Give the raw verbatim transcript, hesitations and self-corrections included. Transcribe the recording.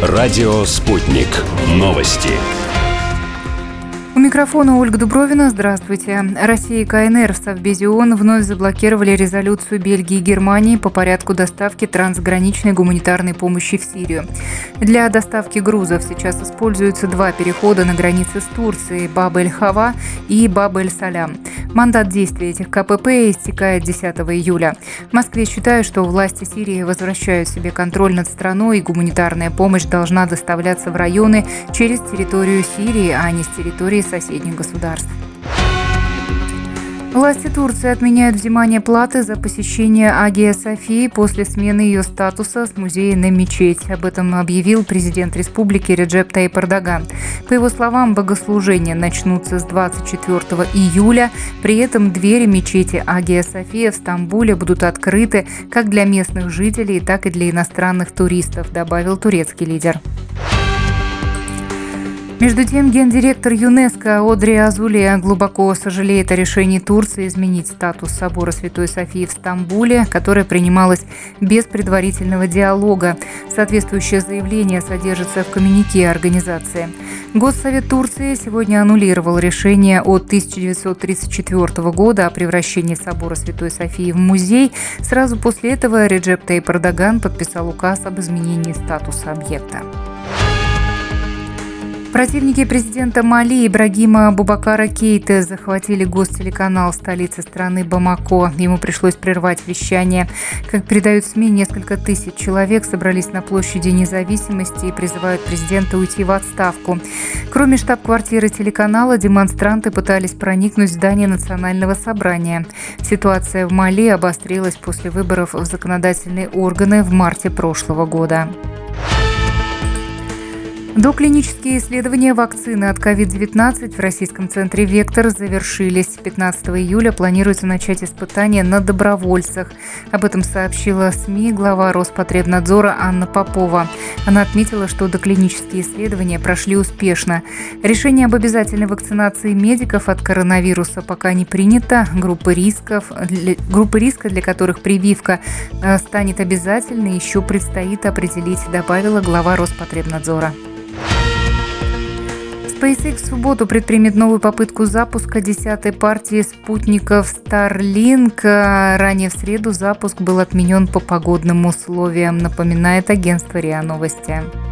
Радио «Спутник». Новости. У микрофона Ольга Дубровина. Здравствуйте. Россия и КНР в Совбезе ООН вновь заблокировали резолюцию Бельгии и Германии по порядку доставки трансграничной гуманитарной помощи в Сирию. Для доставки грузов сейчас используются два перехода на границе с Турцией – Баб-эль-Хава и Баб-эль-Салям. Мандат действия этих КПП истекает десятого июля. В Москве считают, что власти Сирии возвращают себе контроль над страной, и гуманитарная помощь должна доставляться в районы через территорию Сирии, а не с территории соседних государств. Власти Турции отменяют взимание платы за посещение Агия Софии после смены ее статуса с музея на мечеть. Об этом объявил президент республики Реджеп Тайип Эрдоган. По его словам, богослужения начнутся с двадцать четвёртого июля. При этом двери мечети Агия София в Стамбуле будут открыты как для местных жителей, так и для иностранных туристов, добавил турецкий лидер. Между тем, гендиректор ЮНЕСКО Одри Азуле глубоко сожалеет о решении Турции изменить статус собора Святой Софии в Стамбуле, которое принималось без предварительного диалога. Соответствующее заявление содержится в коммюнике организации. Госсовет Турции сегодня аннулировал решение от тысяча девятьсот тридцать четвёртого года о превращении собора Святой Софии в музей. Сразу после этого Реджеп Тайип Эрдоган подписал указ об изменении статуса объекта. Противники президента Мали Ибрагима Бубакара Кейте захватили гостелеканал столицы страны Бамако. Ему пришлось прервать вещание. Как передают СМИ, несколько тысяч человек собрались на площади Независимости и призывают президента уйти в отставку. Кроме штаб-квартиры телеканала, демонстранты пытались проникнуть в здание Национального собрания. Ситуация в Мали обострилась после выборов в законодательные органы в марте прошлого года. Доклинические исследования вакцины от ковид девятнадцать в российском центре «Вектор» завершились. пятнадцатого июля планируется начать испытания на добровольцах. Об этом сообщила СМИ глава Роспотребнадзора Анна Попова. Она отметила, что доклинические исследования прошли успешно. Решение об обязательной вакцинации медиков от коронавируса пока не принято. Группы рисков, для, группы риска, для которых прививка э, станет обязательной, еще предстоит определить, добавила глава Роспотребнадзора. SpaceX в субботу предпримет новую попытку запуска десятой партии спутников Starlink. Ранее в среду запуск был отменен по погодным условиям, напоминает агентство РИА Новости.